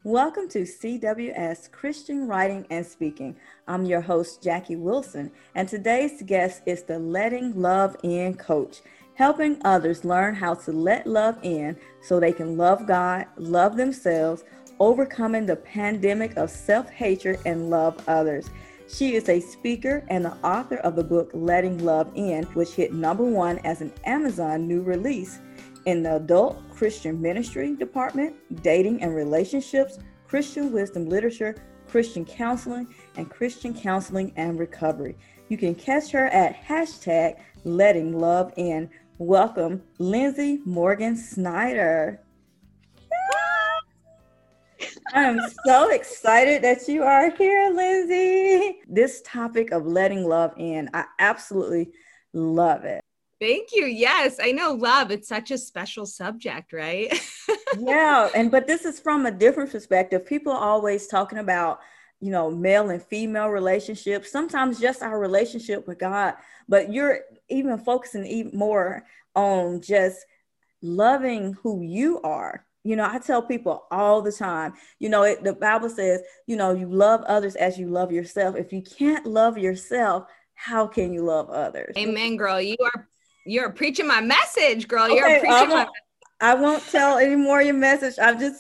Welcome to CWS Christian Writing and Speaking. I'm your host, Jackie Wilson, and today's guest is the Letting Love In coach, helping others learn how to let love in so they can love God, love themselves, overcoming the pandemic of self-hatred, and love others. She is a speaker and the author of the book Letting Love In, which hit #1 as an Amazon new release. In the adult Christian ministry department, dating and relationships, Christian wisdom literature, Christian counseling, and Christian counseling and recovery. You can catch her at hashtag Letting Love In. Welcome, Lindsay Morgan Snyder. I'm so excited that you are here, Lindsay. This topic of letting love in, I absolutely love it. Thank you. Yes, I know love. It's such a special subject, right? Yeah, but this is from a different perspective. People are always talking about, male and female relationships, sometimes just our relationship with God, but you're even focusing even more on just loving who you are. I tell people all the time, the Bible says, you love others as you love yourself. If you can't love yourself, how can you love others? Amen, girl. You're preaching my message, girl. Okay, You're preaching my I won't tell any more of your message.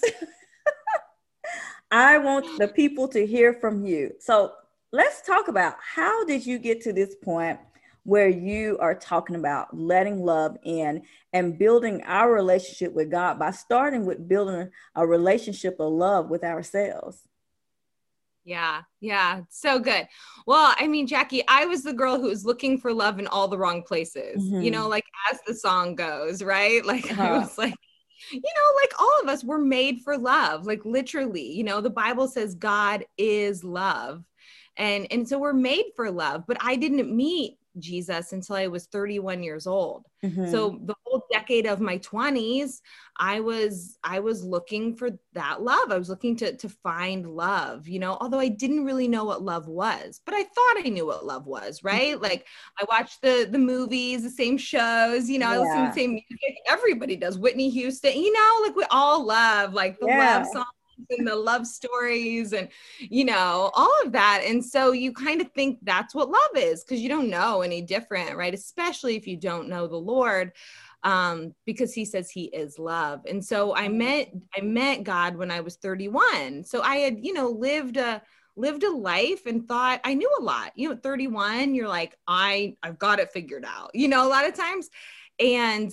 I want the people to hear from you. So let's talk about, how did you get to this point where you are talking about letting love in and building our relationship with God by starting with building a relationship of love with ourselves? Yeah. So good. Well, I mean, Jackie, I was the girl who was looking for love in all the wrong places, like as the song goes, right? Like I was like, like all of us were made for love, like literally, the Bible says God is love. And so we're made for love, but I didn't meet Jesus until I was 31 years old. So the whole decade of my 20s, I was looking for that love. I was looking to find love, although I didn't really know what love was, but I thought I knew what love was, right? Like I watched the movies, the same shows, I listen to the same music. Everybody does. Whitney Houston, like we all love like the love songs and the love stories and all of that. And so you kind of think that's what love is, because you don't know any different, right? Especially if you don't know the Lord, because he says he is love. And so I met God when I was 31. So I had lived a life and thought I knew a lot. At 31, you're like, I've got it figured out, a lot of times. And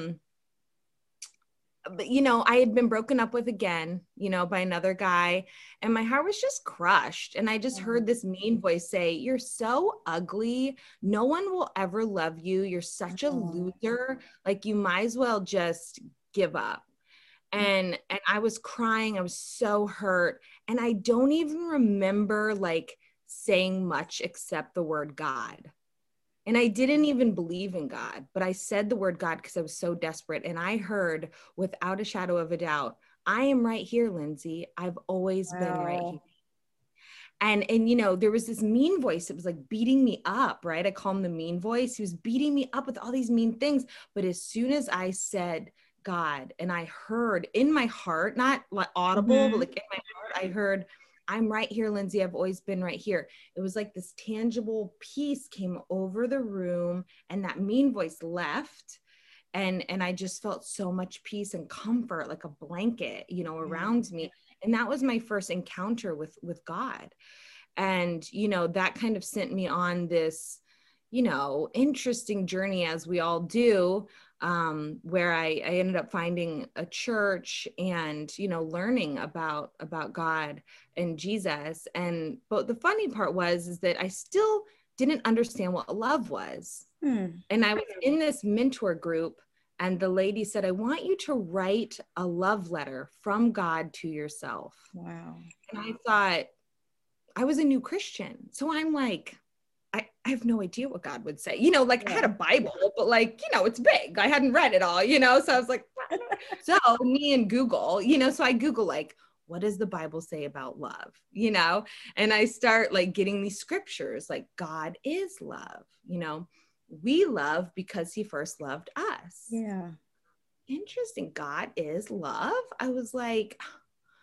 but I had been broken up with again, by another guy, and my heart was just crushed. And I just heard this mean voice say, "You're so ugly. No one will ever love you. You're such a loser. Like you might as well just give up." And I was crying. I was so hurt. And I don't even remember like saying much except the word God. And I didn't even believe in God, but I said the word God because I was so desperate. And I heard without a shadow of a doubt, "I am right here, Lindsay. I've always been right here." And there was this mean voice that was like beating me up, right? I call him the mean voice. He was beating me up with all these mean things. But as soon as I said God, and I heard in my heart, not like audible, but like in my heart, I heard, "I'm right here, Lindsay. I've always been right here." It was like this tangible peace came over the room, and that mean voice left. And I just felt so much peace and comfort, like a blanket, around me. And that was my first encounter with God. And, that kind of sent me on this, interesting journey, as we all do, where I ended up finding a church and, learning about God and Jesus. But the funny part is that I still didn't understand what love was. And I was in this mentor group, and the lady said, "I want you to write a love letter from God to yourself." Wow. And I thought, I was a new Christian. So I'm like, I have no idea what God would say. I had a Bible, but it's big. I hadn't read it all, so I was like, so me and Google, so I Google like, what does the Bible say about love? And I start like getting these scriptures like, God is love, we love because he first loved us. Yeah. Interesting. God is love. I was like,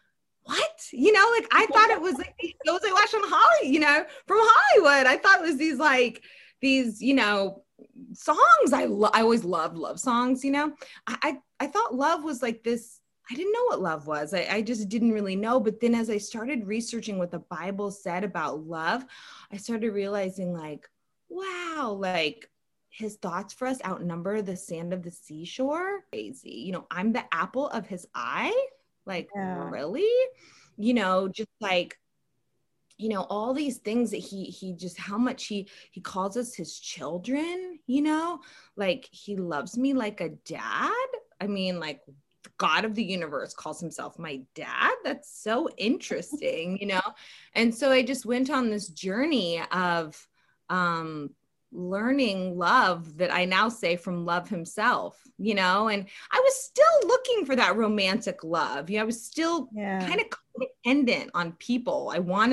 what? You know, like I thought it was like these shows I watched on Holly, you know, from Hollywood. I thought it was these, you know, songs. I always loved love songs, you know. I thought love was like this. I didn't know what love was. I just didn't really know. But then as I started researching what the Bible said about love, I started realizing like, wow, like his thoughts for us outnumber the sand of the seashore. Crazy. You know, I'm the apple of his eye. Like, really? You know, just like, you know, all these things that he just, how much he calls us his children, you know, like he loves me like a dad. I mean, like the God of the universe calls himself my dad. That's so interesting, you know? And so I just went on this journey of learning love that I now say from love himself, you know, and I was still looking for that romantic love. You know, I was still kind of codependent on people.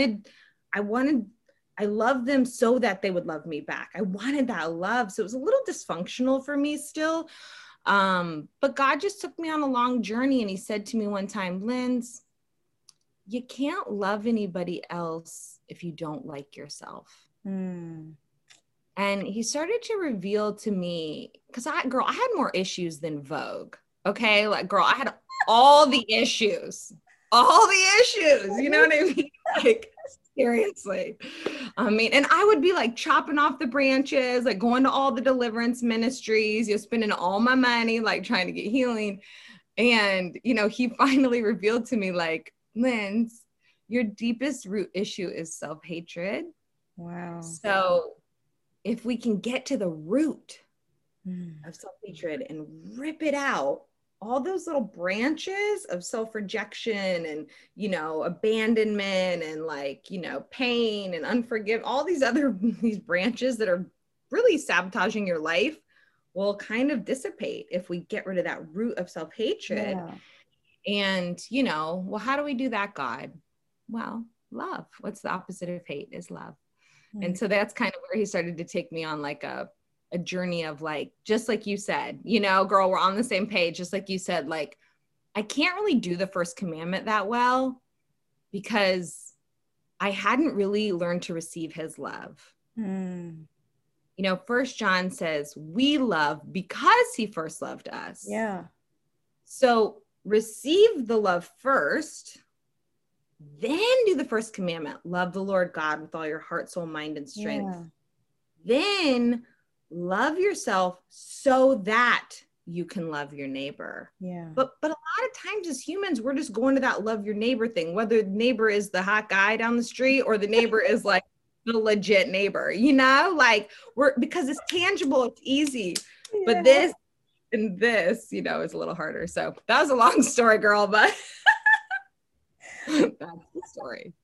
I loved them so that they would love me back. I wanted that love. So it was a little dysfunctional for me still. But God just took me on a long journey and he said to me one time, Linz, you can't love anybody else if you don't like yourself. And he started to reveal to me, because I had more issues than Vogue. Okay. Like, girl, I had all the issues, you know what I mean? Like, seriously. I mean, and I would be like chopping off the branches, like going to all the deliverance ministries, you know, spending all my money, like trying to get healing. And, you know, he finally revealed to me like, Linz, your deepest root issue is self-hatred. Wow. So if we can get to the root of self-hatred and rip it out, all those little branches of self-rejection and, you know, abandonment and like, you know, pain and unforgiveness, all these branches that are really sabotaging your life will kind of dissipate if we get rid of that root of self-hatred. And, you know, well, how do we do that, God? Well, love. What's the opposite of hate is love. And so that's kind of where he started to take me on like a journey of like, just like you said, you know, girl, we're on the same page. Just like you said, like, I can't really do the first commandment that well because I hadn't really learned to receive his love. You know, 1 John says we love because he first loved us. Yeah. So receive the love first, then do the first commandment. Love the Lord God with all your heart, soul, mind, and strength. Then love yourself so that you can love your neighbor. But a lot of times as humans, we're just going to that love your neighbor thing, whether the neighbor is the hot guy down the street or the neighbor is like the legit neighbor, you know, like because it's tangible, it's easy. But this, you know, is a little harder. So that was a long story, girl, but that's the story.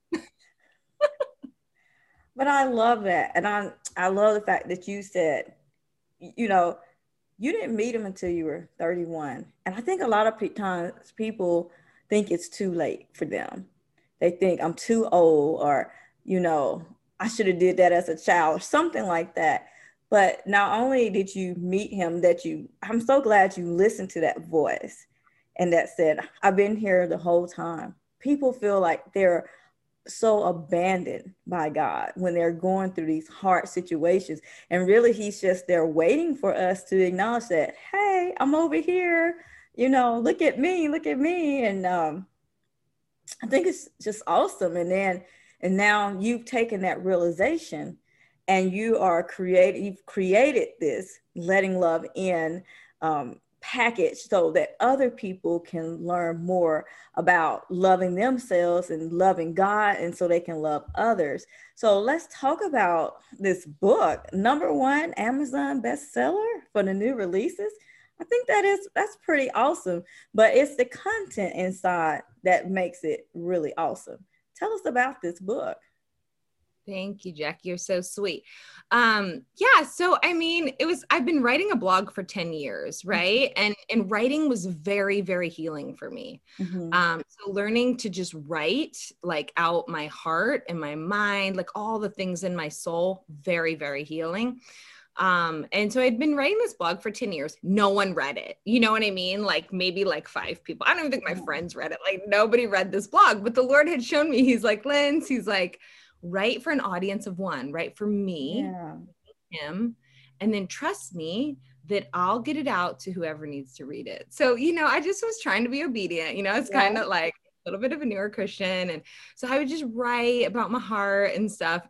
But I love that. And I love the fact that you said, you know, you didn't meet him until you were 31. And I think a lot of times people think it's too late for them. They think I'm too old, or, you know, I should have did that as a child or something like that. But not only did you meet him, I'm so glad you listened to that voice and that said, I've been here the whole time. People feel like they're so abandoned by God when they're going through these hard situations. And really, he's just there waiting for us to acknowledge that, hey, I'm over here, you know, look at me. And I think it's just awesome. And now you've taken that realization and you've created this letting love in package so that other people can learn more about loving themselves and loving God, and so they can love others. So let's talk about this book, #1 Amazon bestseller for the new releases. I think that's pretty awesome, but it's the content inside that makes it really awesome. Tell us about this book. Thank you, Jack. You're so sweet. Yeah. So, I mean, I've been writing a blog for 10 years, right? And writing was very, very healing for me. So learning to just write like out my heart and my mind, like all the things in my soul, very, very healing. And so I'd been writing this blog for 10 years. No one read it. You know what I mean? Like maybe like 5 people. I don't even think my friends read it. Like nobody read this blog, but the Lord had shown me, he's like, Linz, he's like, write for an audience of one, write for me, him, and then trust me that I'll get it out to whoever needs to read it. So, you know, I just was trying to be obedient, you know, it's kind of like a little bit of a newer Christian. And so I would just write about my heart and stuff.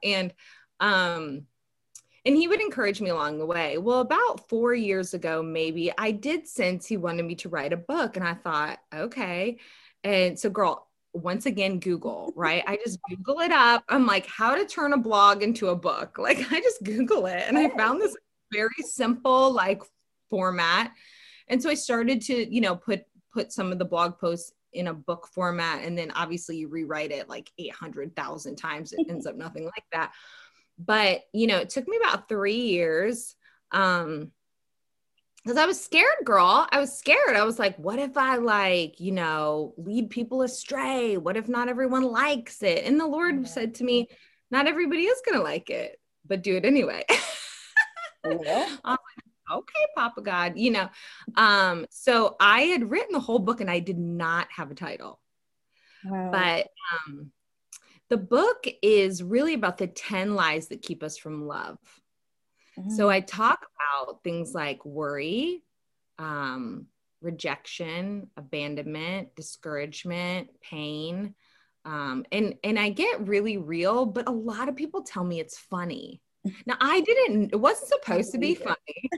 And he would encourage me along the way. Well, about 4 years ago, maybe, I did sense he wanted me to write a book. And I thought, okay. And so, girl, once again, Google, right? I just Google it up. I'm like, how to turn a blog into a book. Like, I just Google it. And I found this very simple, like, format. And so I started to, you know, put some of the blog posts in a book format. And then obviously you rewrite it like 800,000 times. It ends up nothing like that. But, you know, it took me about 3 years because I was scared, girl. I was scared. I was like, what if I like, you know, lead people astray? What if not everyone likes it? And the Lord said to me, not everybody is going to like it, but do it anyway. I'm like, okay, Papa God, you know. So I had written the whole book and I did not have a title. But the book is really about the 10 lies that keep us from love. So I talk about things like worry, rejection, abandonment, discouragement, pain. And I get really real, but a lot of people tell me it's funny. Now it wasn't supposed to be funny.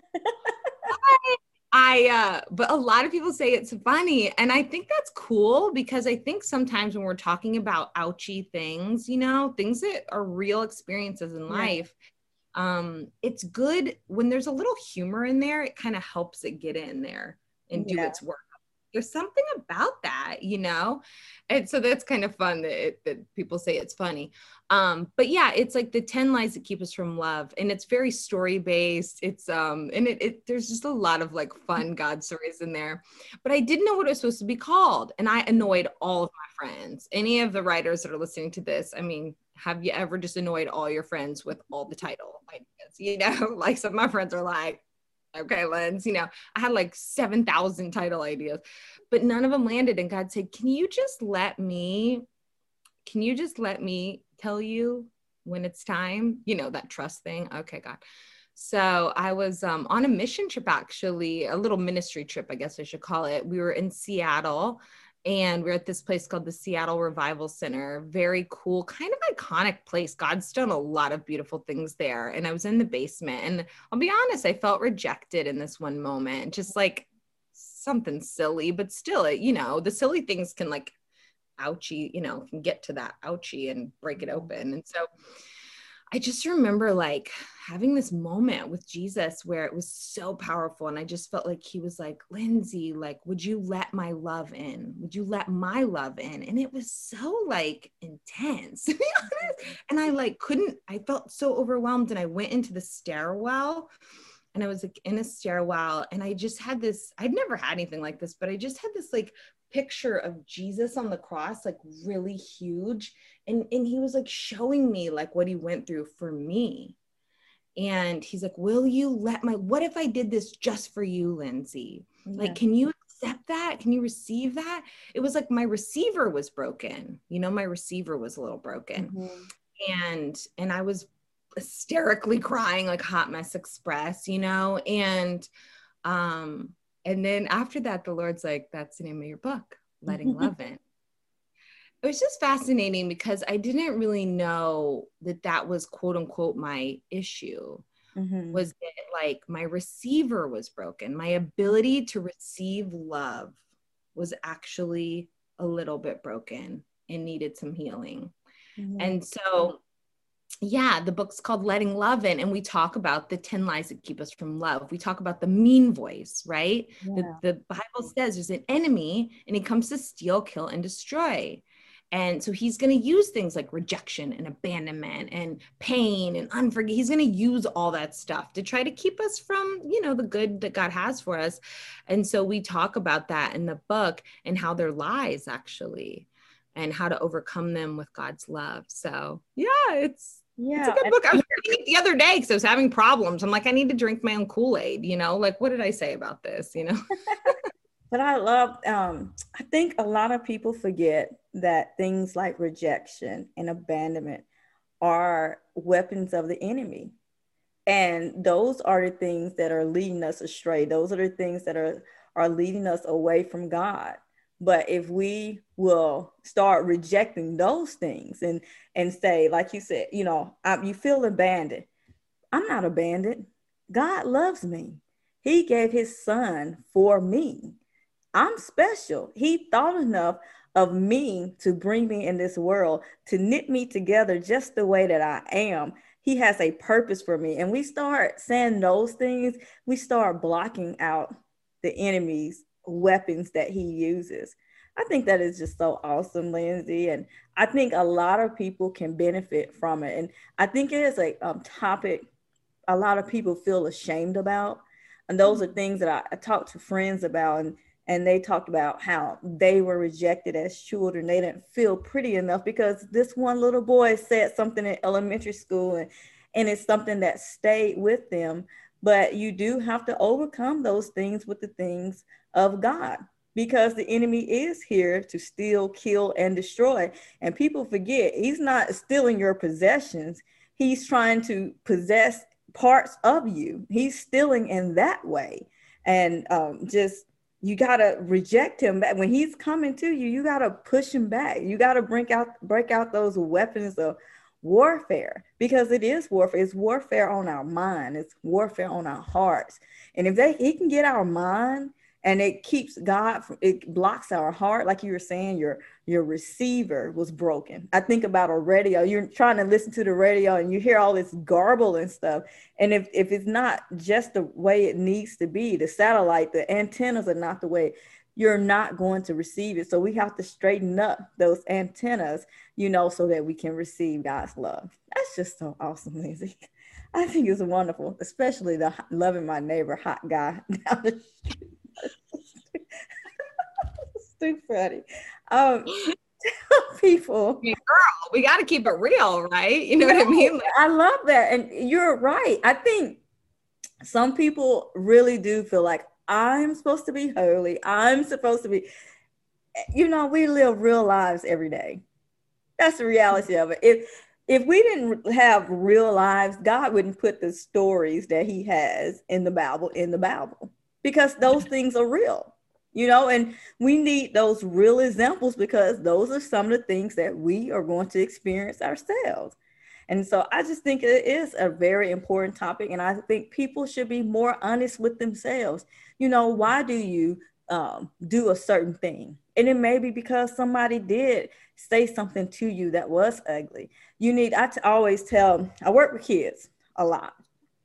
But a lot of people say it's funny. And I think that's cool because I think sometimes when we're talking about ouchy things, you know, things that are real experiences in life, it's good when there's a little humor in there. It kind of helps it get in there and do its work. There's something about that, you know? And so that's kind of fun that people say it's funny. But yeah, it's like the 10 lies that keep us from love. And it's very story-based. It's, and there's just a lot of like fun God stories in there, but I didn't know what it was supposed to be called. And I annoyed all of my friends. Any of the writers that are listening to this, I mean, have you ever just annoyed all your friends with all the title ideas? You know, like some of my friends are like, okay, Linz, you know, I had like 7,000 title ideas, but none of them landed. And God said, can you just let me tell you when it's time? You know, that trust thing. Okay, God. So I was on a mission trip, actually, a little ministry trip, I guess I should call it. We were in Seattle. And we're at this place called the Seattle Revival Center. Very cool, kind of iconic place. God's done a lot of beautiful things there. And I was in the basement. And I'll be honest, I felt rejected in this one moment, just like something silly, but still, you know, the silly things can like ouchie, you know, can get to that ouchie and break it open. And so I just remember like having this moment with Jesus where it was so powerful. And I just felt like he was like, Lindsay, like, would you let my love in? Would you let my love in? And it was so like intense, to be honest. And I felt so overwhelmed. And I went into the stairwell and I was like in a stairwell and I just had this, I'd never had anything like this, but I just had this like picture of Jesus on the cross, like really huge. And he was like showing me like what he went through for me. And he's like, will you what if I did this just for you, Lindsay? Like, can you accept that? Can you receive that? It was like my receiver was broken. You know, my receiver was a little broken. And I was hysterically crying like Hot Mess Express, you know? And then after that, the Lord's like, that's the name of your book, Letting Love In. It was just fascinating because I didn't really know that was quote unquote my issue. Was that like my receiver was broken. My ability to receive love was actually a little bit broken and needed some healing. And so yeah, the book's called Letting Love In, and we talk about the 10 lies that keep us from love. We talk about the mean voice, right? The Bible says there's an enemy and he comes to steal, kill, and destroy. And so he's going to use things like rejection and abandonment and pain and unforgiveness. He's going to use all that stuff to try to keep us from, you know, the good that God has for us. And so we talk about that in the book and how they're lies actually, and how to overcome them with God's love. So yeah, it's It's a Yeah. good book. I was reading it the other day because I was having problems. I'm like, I need to drink my own Kool-Aid, like, what did I say about this, But I love, I think a lot of people forget that things like rejection and abandonment are weapons of the enemy. And those are the things that are leading us astray. Those are the things that are leading us away from God. But if we will start rejecting those things and say, like you said, you feel abandoned. I'm not abandoned. God loves me. He gave his son for me. I'm special. He thought enough of me to bring me in this world, to knit me together just the way that I am. He has a purpose for me. And we start saying those things, we start blocking out the enemy's weapons that he uses. I think that is just so awesome, Lindsay. And I think a lot of people can benefit from it. And I think it is a topic a lot of people feel ashamed about. And those are things that I talk to friends about, and they talked about how they were rejected as children. They didn't feel pretty enough because this one little boy said something in elementary school, and it's something that stayed with them. But you do have to overcome those things with the things of God, because the enemy is here to steal, kill, and destroy. And people forget he's not stealing your possessions. He's trying to possess parts of you. He's stealing in that way. And just you gotta reject him. But when he's coming to you, you gotta push him back. You gotta break out those weapons of warfare, because it is warfare. It's warfare on our mind. It's warfare on our hearts. And if he can get our mind, and it keeps God from, it blocks our heart, like you were saying, your receiver was broken. I think about a radio. You're trying to listen to the radio and you hear all this garble and stuff. And if it's not just the way it needs to be, the satellite, the antennas are not the way, you're not going to receive it. So we have to straighten up those antennas, so that we can receive God's love. That's just so awesome, Lindsay. I think it's wonderful, especially the loving my neighbor hot guy down the street. It's too funny. People, I mean, girl, we got to keep it real, right? You know what I mean? I love that. And you're right. I think some people really do feel like I'm supposed to be holy. I'm supposed to be, we live real lives every day. That's the reality of it. If we didn't have real lives, God wouldn't put the stories that he has in the Bible, because those things are real. And we need those real examples, because those are some of the things that we are going to experience ourselves. And so I just think it is a very important topic. And I think people should be more honest with themselves. Why do you do a certain thing? And it may be because somebody did say something to you that was ugly. Always tell, I work with kids a lot.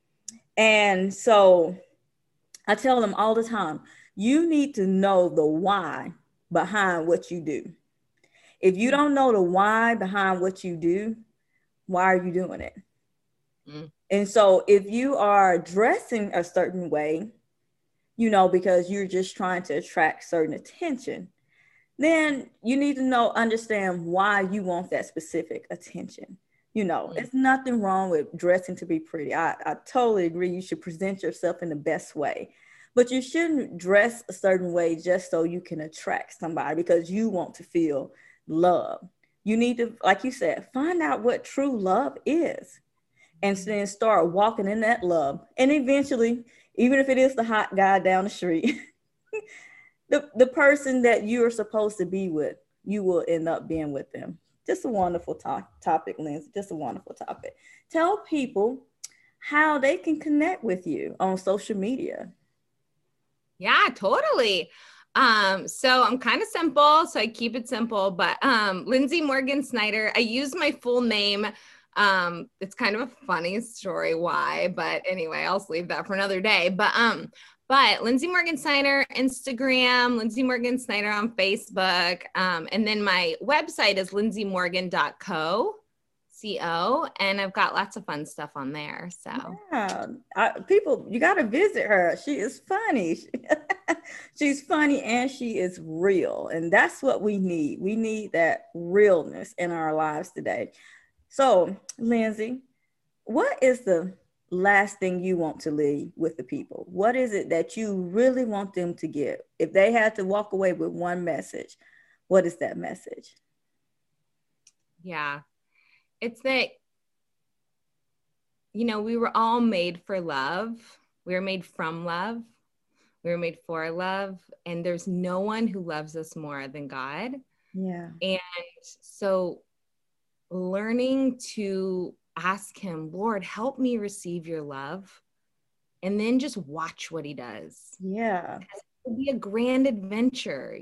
And so I tell them all the time, you need to know the why behind what you do. If you don't know the why behind what you do, why are you doing it? And so if you are dressing a certain way, because you're just trying to attract certain attention, then you need to understand why you want that specific attention. It's nothing wrong with dressing to be pretty. I totally agree. You should present yourself in the best way, but you shouldn't dress a certain way just so you can attract somebody because you want to feel love. You need to, like you said, find out what true love is, and then start walking in that love. And eventually, even if it is the hot guy down the street, the person that you are supposed to be with, you will end up being with them. Just a wonderful topic, Lindsay. Just a wonderful topic. Tell people how they can connect with you on social media. Yeah, totally. So I'm kind of simple, so I keep it simple, but Lindsay Morgan Snyder, I use my full name. It's kind of a funny story why, but anyway, I'll leave that for another day. But Lindsay Morgan Snyder, Instagram, Lindsay Morgan Snyder on Facebook. And then my website is lindsaymorgan.co. And I've got lots of fun stuff on there. So yeah, people, you got to visit her. She is funny. She's funny and she is real. And that's what we need. We need that realness in our lives today. So, Lindsay, what is the last thing you want to leave with the people? What is it that you really want them to get? If they had to walk away with one message, what is that message? Yeah. It's that, we were all made for love. We were made from love. We were made for love. And there's no one who loves us more than God. Yeah. And so learning to ask him, Lord, help me receive your love. And then just watch what he does. Yeah. It'll be a grand adventure.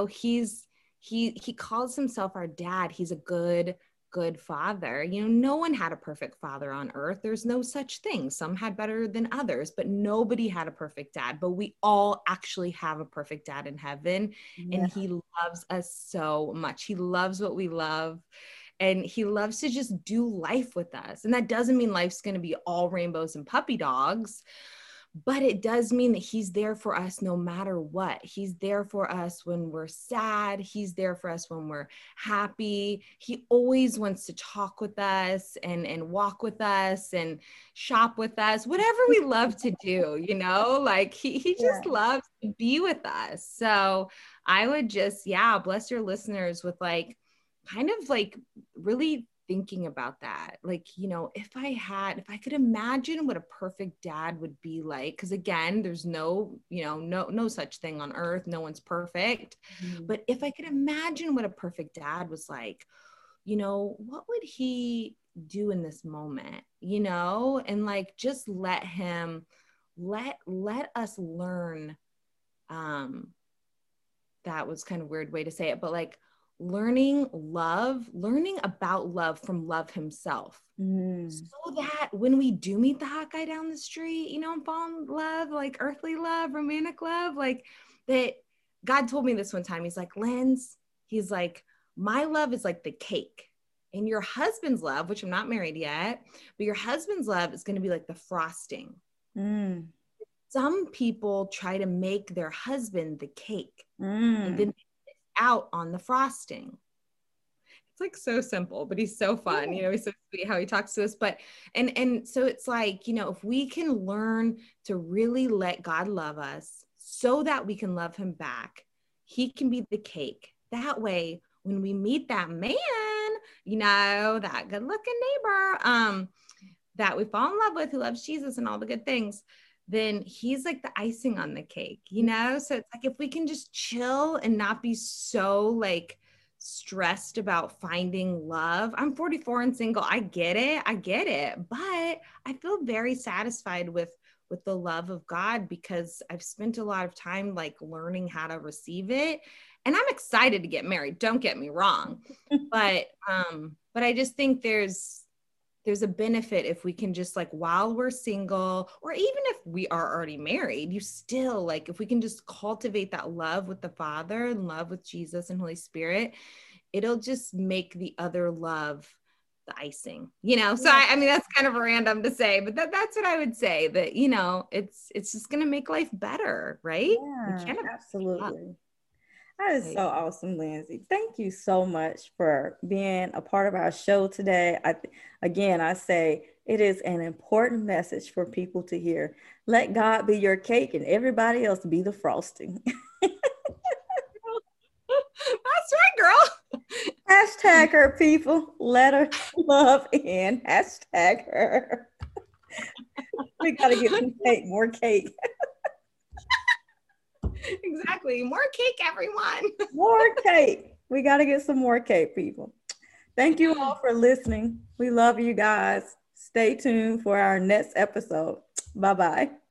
He calls himself our dad. He's a good father. No one had a perfect father on earth. There's no such thing. Some had better than others, but nobody had a perfect dad. But we all actually have a perfect dad in heaven. Yeah. And he loves us so much. He loves what we love. And he loves to just do life with us. And that doesn't mean life's going to be all rainbows and puppy dogs, but it does mean that he's there for us no matter what. He's there for us when we're sad. He's there for us when we're happy. He always wants to talk with us and walk with us and shop with us, whatever we love to do, like he just loves to be with us. So I would just, bless your listeners with kind of really thinking about that. If I could imagine what a perfect dad would be like, because again, there's no such thing on earth. No one's perfect. Mm-hmm. But if I could imagine what a perfect dad was like, what would he do in this moment, and just let him, let us learn. That was kind of a weird way to say it, but learning about love from love himself. So that when we do meet the hot guy down the street, and fall in love, earthly love, romantic love, that God told me this one time. He's like, Lens, he's like, my love is like the cake, and your husband's love, which I'm not married yet, but your husband's love is going to be like the frosting. Some people try to make their husband the cake, and then out on the frosting. It's so simple, but he's so fun. He's so sweet how he talks to us. But and so it's if we can learn to really let God love us so that we can love him back, he can be the cake. That way, when we meet that man, that good looking neighbor, that we fall in love with, who loves Jesus and all the good things, then he's like the icing on the cake, So it's if we can just chill and not be so stressed about finding love. I'm 44 and single. I get it. But I feel very satisfied with the love of God, because I've spent a lot of time learning how to receive it. And I'm excited to get married. Don't get me wrong. But I just think there's a benefit if we can just while we're single, or even if we are already married, you still if we can just cultivate that love with the Father and love with Jesus and Holy Spirit, it'll just make the other love the icing, So I mean, that's kind of random to say, but that's what I would say, that, it's just going to make life better. Right. Yeah, absolutely. That is so awesome, Lindsay. Thank you so much for being a part of our show today. I say it is an important message for people to hear. Let God be your cake and everybody else be the frosting. That's right, girl. Hashtag her, people. Let her love in. Hashtag her. We got to get some cake, more cake. Exactly. More cake, everyone. More cake. We got to get some more cake, people. Thank you all for listening. We love you guys. Stay tuned for our next episode. Bye-bye.